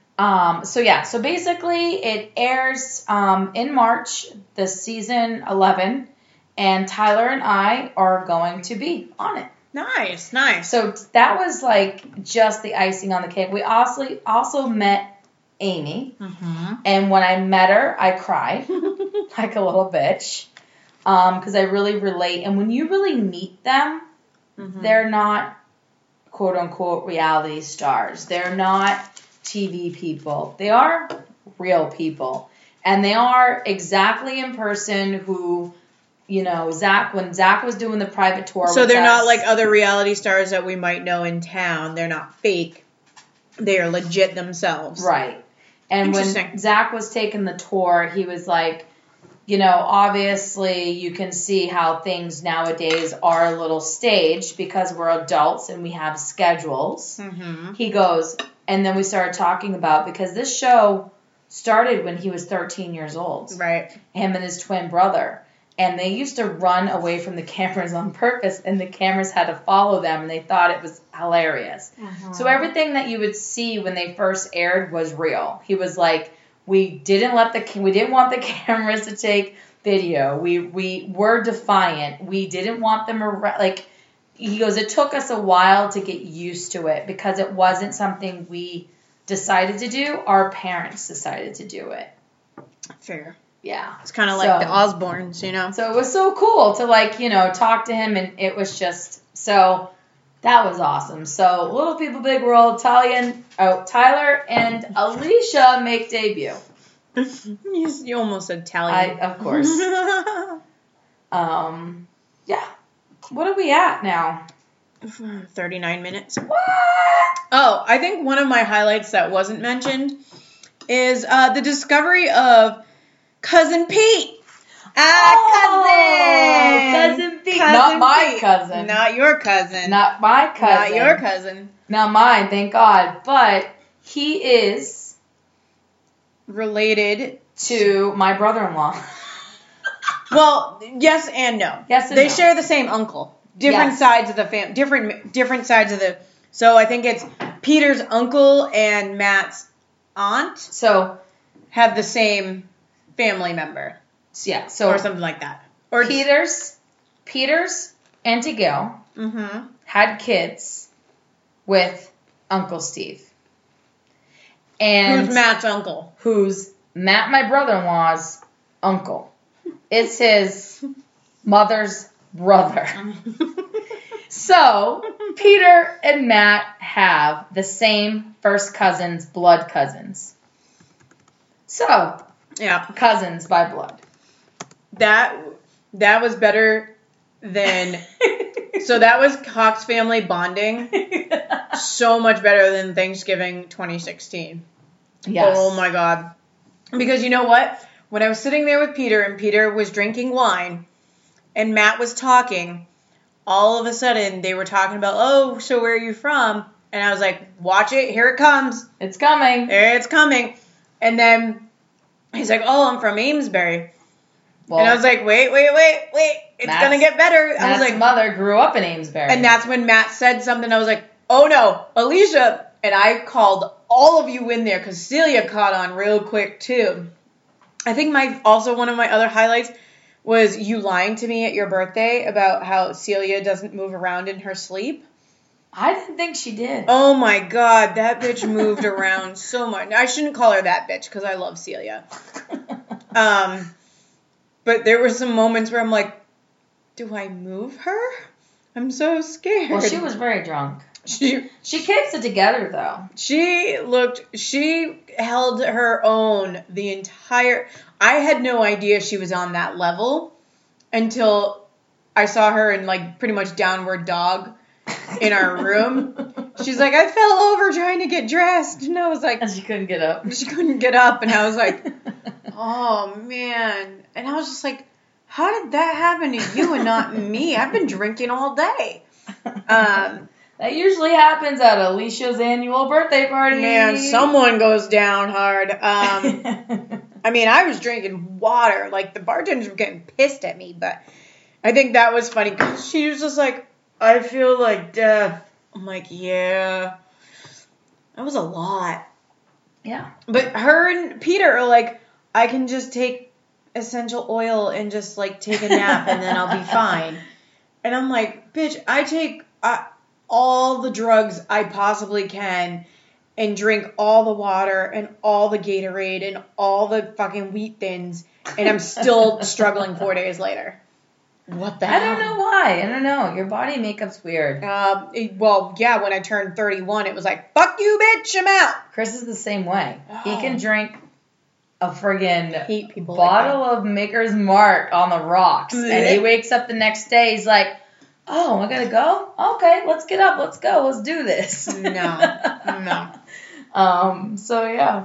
um, so, yeah, so basically it airs um, in March, the season eleven, and Tyler and I are going to be on it. Nice, nice. So that was like just the icing on the cake. We also, also met Amy, Mm-hmm. and when I met her, I cried like a little bitch. Because I really relate. And when you really meet them, Mm-hmm. they're not quote unquote reality stars. They're not T V people. They are real people. And they are exactly in person who, you know, Zach, when Zach was doing the private tour. So with they're not us- like other reality stars that we might know in town. They're not fake. They are legit themselves. Right. And when Interesting. Zach was taking the tour, he was like, you know, obviously you can see how things nowadays are a little staged because we're adults and we have schedules. Mm-hmm. He goes, and then we started talking about, because this show started when he was thirteen years old, Right. him and his twin brother. And they used to run away from the cameras on purpose, and the cameras had to follow them, and they thought it was hilarious. So everything that you would see when they first aired was real. He was like, we didn't let the we didn't want the cameras to take video. We we were defiant. We didn't want them ar- like. He goes, it took us a while to get used to it because it wasn't something we decided to do. Our parents decided to do it. Fair. Yeah. It's kind of So- like the Osbournes, you know? So it was so cool to like, you know, talk to him, and it was just so that was awesome. So Little People Big World, Talia and, oh, Tyler and Alicia make debut. you, you almost said I Italian. of course. Um, yeah. What are we at now? thirty-nine minutes. What? Oh, I think one of my highlights that wasn't mentioned is uh, the discovery of Cousin Pete. Ah, cousin. cousin Pete. Not my Pete. cousin. Not your cousin. Not my cousin. Not your cousin. Not mine, thank God. But he is Related. to my brother-in-law. Well, yes and no. Yes and they no. share the same uncle. Different Yes. sides of the fam. Different different sides of the. So I think it's Peter's uncle and Matt's aunt So, have the same family member yeah. So or something like that. Or Peter's, Peter's Auntie Gail Mm-hmm. had kids with Uncle Steve. And Who's Matt's uncle? who's Matt, my brother-in-law's uncle. It's his mother's brother. So, Peter and Matt have the same first cousins, blood cousins. So, Yeah. cousins by blood. That that was better than. So that was Cox family bonding. So much better than Thanksgiving twenty sixteen. Yes. Oh my God. Because you know what? When I was sitting there with Peter and Peter was drinking wine and Matt was talking, all of a sudden they were talking about, oh, so where are you from? And I was like, watch it. Here it comes. It's coming. It's coming. And then he's like, oh, I'm from Amesbury. Well, and I was like, wait, wait, wait, wait. It's Matt's- going to get better. I was Matt's like, mother grew up in Amesbury. and that's when Matt said something. I was like, oh no, Alicia. And I called all of you in there because Celia caught on real quick too. I think my also one of my other highlights was you lying to me at your birthday about how Celia doesn't move around in her sleep. I didn't think she did. Oh my god, that bitch moved around so much. I shouldn't call her that bitch because I love Celia. Um, but there were some moments where I'm like, do I move her? I'm so scared. Well, she was very drunk. She She keeps it together, though. she looked she held her own the entire. I had no idea she was on that level until I saw her in like pretty much downward dog in our room. She's like, I fell over trying to get dressed, and I was like, And she couldn't get up. she couldn't get up, and I was like, oh man, and I was just like, how did that happen to you and not me? I've been drinking all day. Um. That usually happens at Alicia's annual birthday party. Man, someone goes down hard. Um, I mean, I was drinking water. Like, the bartenders were getting pissed at me, but I think that was funny because she was just like, I feel like death. I'm like, yeah. That was a lot. Yeah. But her and Peter are like, I can just take essential oil and just, like, take a nap and then I'll be fine. And I'm like, bitch, I take... I, all the drugs I possibly can and drink all the water and all the Gatorade and all the fucking wheat thins, and I'm still struggling four days later. What the I hell? don't know why. I don't know. Your body makeup's weird. Um, it- well, yeah, when I turned thirty-one, it was like, fuck you, bitch, I'm out. Chris is the same way. He Oh. can drink a friggin' Hate people like bottle of Maker's Mark on the rocks. And he wakes up the next day, he's like, oh, I gotta go? Okay, let's get up. Let's go. Let's do this. No, no. Um, so yeah.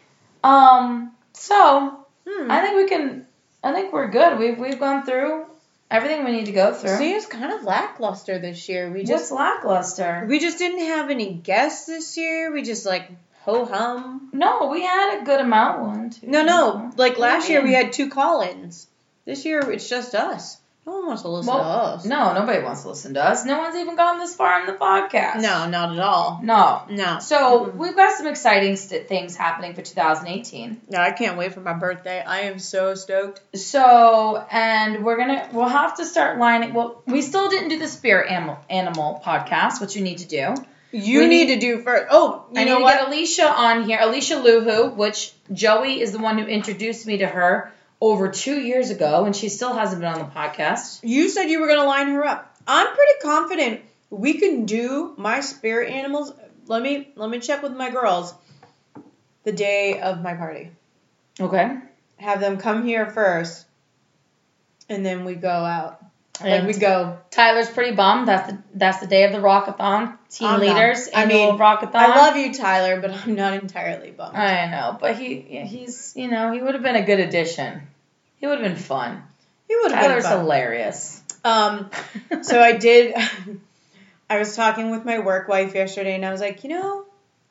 Um, so Hmm. I think we can, I think we're good. We've, we've gone through everything we need to go through. See, it's kind of lackluster this year. We What's just lackluster? we just didn't have any guests this year. We just like ho hum. No, we had a good amount. One, two. No, no. Like What do last you year we mean? had two call-ins. This year it's just us. No one wants to listen Well, to us. No, nobody wants to listen to us. No one's even gone this far in the podcast. No, not at all. No. No. So Mm-mm. we've got some exciting st- things happening for two thousand eighteen. No, I can't wait for my birthday. I am so stoked. So, and we're gonna, we'll have to start lining. Well, we still didn't do the spirit animal animal podcast, which you need to do. You We need, need- to do first. Oh, you I know need to what? get Alicia on here. Alicia Luhu, which Joey is the one who introduced me to her over two years ago, and she still hasn't been on the podcast. You said you were going to line her up. I'm pretty confident we can do my spirit animals. Let me let me check with my girls the day of my party. Okay. Have them come here first, and then we go out. Like And we go. Tyler's pretty bummed. That's the that's the day of the Rockathon. Team I'm not. leaders, I annual mean, Rockathon. I love you, Tyler, but I'm not entirely bummed. I know, but he yeah, he's you know he would have been a good addition. He would have been fun. He would have been Tyler's fun. hilarious. Um, so I did. I was talking with my work wife yesterday, and I was like, you know,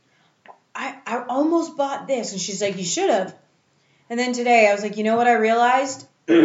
I I almost bought this, and she's like, you should have. And then today, I was like, you know what I realized?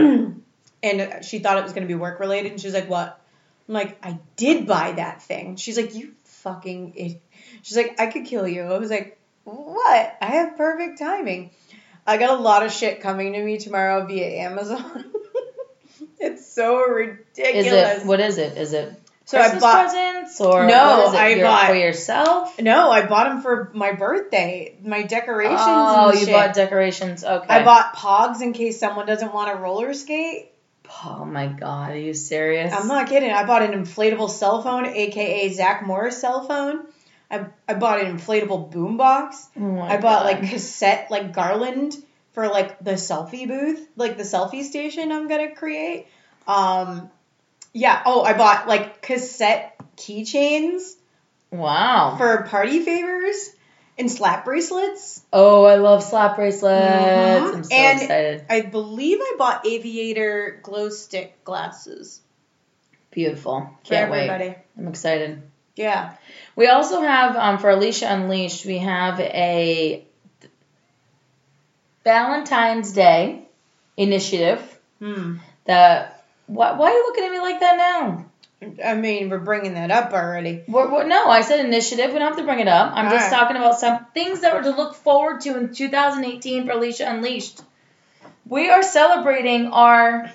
And she thought it was going to be work related, and she was like, what? I'm like, I did buy that thing. She's like, you fucking idiot. She's like, I could kill you. I was like, what? I have perfect timing. I got a lot of shit coming to me tomorrow via Amazon. It's so ridiculous. Is it what is it? Is it So I Christmas bought- presents or No, what is it? I Your- bought- for yourself. No, I bought them for my birthday. My decorations Oh, and you shit. bought decorations. Okay. I bought Pogs in case someone doesn't want to roller skate. Oh my god, are you serious? I'm not kidding. I bought an inflatable cell phone, aka Zach Morris cell phone. I I bought an inflatable boombox. Oh my I bought God. like cassette like garland for like the selfie booth, like the selfie station I'm gonna create. Um, yeah. Oh, I bought like cassette keychains Wow. for party favors and slap bracelets. Oh, I love slap bracelets. Mhm. I'm so And- excited. I believe I bought aviator glow stick glasses Beautiful. for Can't wait. everybody. I'm excited. Yeah. We also have, um, for Alicia Unleashed, we have a Valentine's Day initiative Hmm. The why, why are you looking at me like that now? I mean, we're bringing that up already. We're, we're, no, I said initiative. We don't have to bring it up. I'm All just right. talking about some things that were to look forward to in two thousand eighteen for Alicia Unleashed. We are celebrating our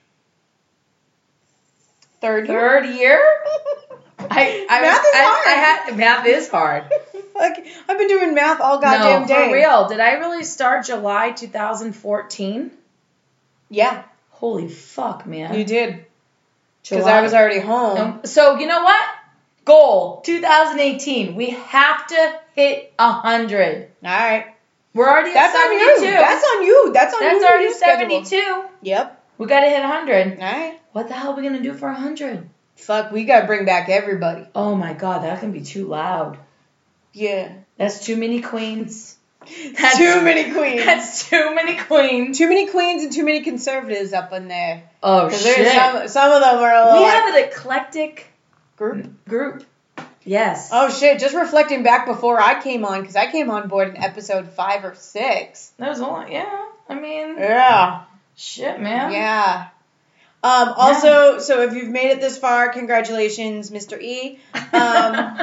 Third year? third year. I, I, Math is I, hard. I had math is hard. Like, I've been doing math all goddamn no, day. for real. Did I really start July two thousand fourteen? Yeah, Holy fuck, man. you did. Because July. I was already home. Um, so, you know what? Goal, two thousand eighteen. We have to hit one hundred. All right. We're already That's at on seventy-two. you. That's on you. That's on you. That's already Your schedule. seventy-two. Yep. We got to hit one hundred. All right. What the hell are we going to do for one hundred? Fuck, we gotta bring back everybody. Oh my god, that can be too loud. Yeah. That's too many queens. That's too many queens. That's too many queens. Too many queens and too many conservatives up in there. Oh, Because shit. there's some, some of them are a little We like, have an eclectic group. group. Yes. Oh shit, just reflecting back before I came on, because I came on board in episode five or six. That was a lot. Yeah. I mean, Yeah. shit, man. Yeah. Um, also, so if you've made it this far, congratulations, Mister E. Um,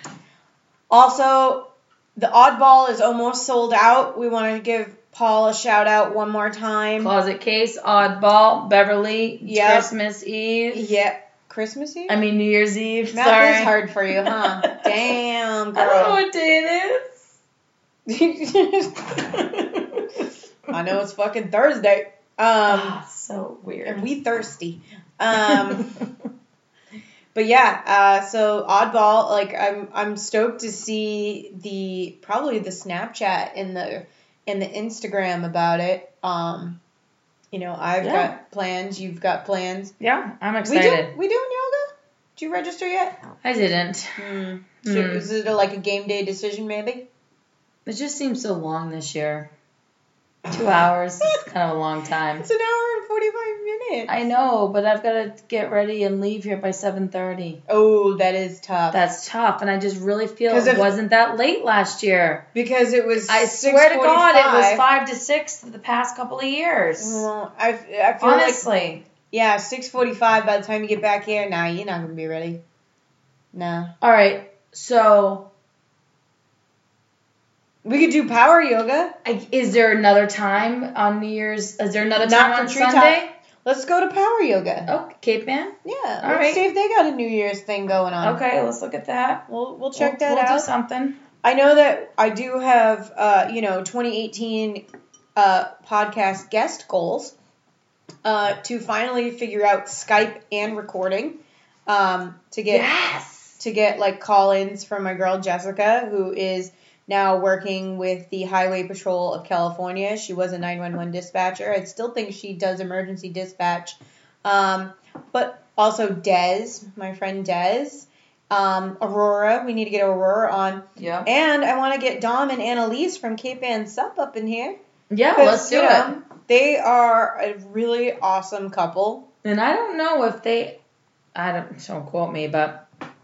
also, the Oddball is almost sold out. We want to give Paul a shout out one more time. Closet Case, Oddball, Beverly, Yep. Christmas Eve. Yeah. Christmas Eve? I mean, New Year's Eve. Math Sorry. is hard for you, huh? Damn, girl. I don't know what day it is. I know it's fucking Thursday. Um, Ah, so weird. and we thirsty. Um, but yeah, uh, so Oddball, like I'm, I'm stoked to see the probably the Snapchat and the and the Instagram about it. Um, you know, I've Yeah. got plans. You've got plans. yeah, I'm We excited. do. We doing yoga? Did you register yet? I didn't. Hmm. Hmm. So is it a, like a game day decision, maybe? It just seems so long this year. Two hours is kind of a long time. It's an hour and forty-five minutes. I know, but I've got to get ready and leave here by seven thirty. Oh, that is tough. That's tough, and I just really feel 'Cause it if- wasn't that late last year. because it was. I swear to God, it was six forty-five. five to six for the past couple of years. Well, I, I feel Honestly. like yeah, six forty-five. By the time you get back here, nah, you're not gonna be ready. Nah. All right, so We could do power yoga. I, is there another time on New Year's? Is there another Not time for on Treetop. Sunday? Let's go to power yoga. Oh, Cape Man. Yeah. All let's right. see if they got a New Year's thing going on. Okay, let's look at that. We'll we'll check we'll, that we'll out. do something. I know that I do have, uh, you know, twenty eighteen uh, podcast guest goals uh, to finally figure out Skype and recording um, to get Yes. to get like call-ins from my girl Jessica, who is now working with the Highway Patrol of California. She was a nine one one dispatcher. I still think she does emergency dispatch. Um, but also Dez, my friend Dez. Um, Aurora, we need to get Aurora on. Yeah. And I want to get Dom and Annalise from Cape Ann Sup up in here. Yeah, 'Cause, let's do you it. know, they are a really awesome couple. And I don't know if they, I don't, don't quote me, but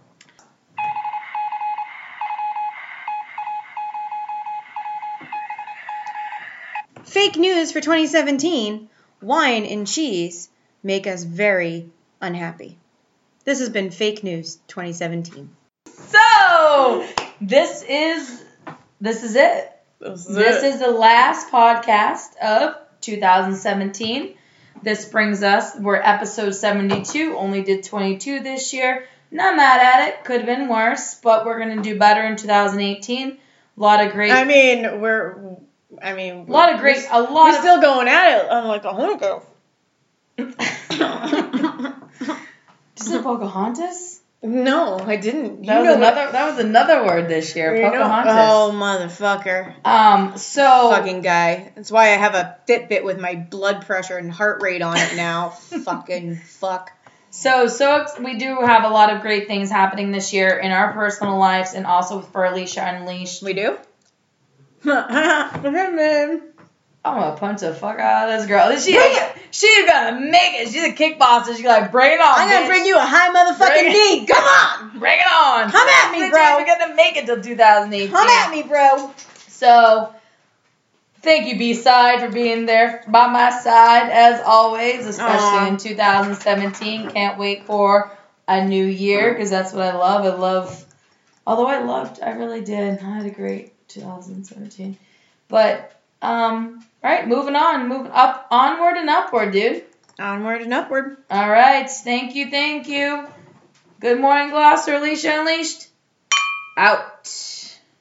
Fake news for twenty seventeen. Wine and cheese make us very unhappy. This has been Fake News twenty seventeen. so this is this is it. This This is the last podcast of two thousand seventeen. This brings us, we're episode seventy-two, only did twenty-two this year. Not mad at it, could have been worse, but we're going to do better in two thousand eighteen. A lot of great, I mean, we're. I mean, a lot of great, a lot We're of, still going at it on like a hundred. Is it Pocahontas? No, I didn't. You That was know another, what- that was another word this year, you know- Pocahontas. Oh, motherfucker. Um, so, Fucking guy. That's why I have a Fitbit with my blood pressure and heart rate on it now. Fucking fuck. So, so ex- we do have a lot of great things happening this year in our personal lives and also for Alicia Unleashed. We do? Man. I'm gonna punch the fuck out of this girl. She, she's gonna make it. She's a kickboxer. She's gonna bring it on. I'm gonna bitch. bring you a high motherfucking Bring it. knee. Come on. Bring it on. Come at me, Bitch bro. ain't even gonna make it till two thousand eighteen. Come at me, bro. So, Thank you, B-Side, for being there by my side, as always, especially Aw. in two thousand seventeen. Can't wait for a new year, because that's what I love. I love, although I loved, I really did. I had a great two thousand seventeen. But, um, all right, moving on. Moving up, onward and upward, dude. Onward and upward. All right, thank you, thank you. Good morning, Gloucester. Alicia Unleashed. Out.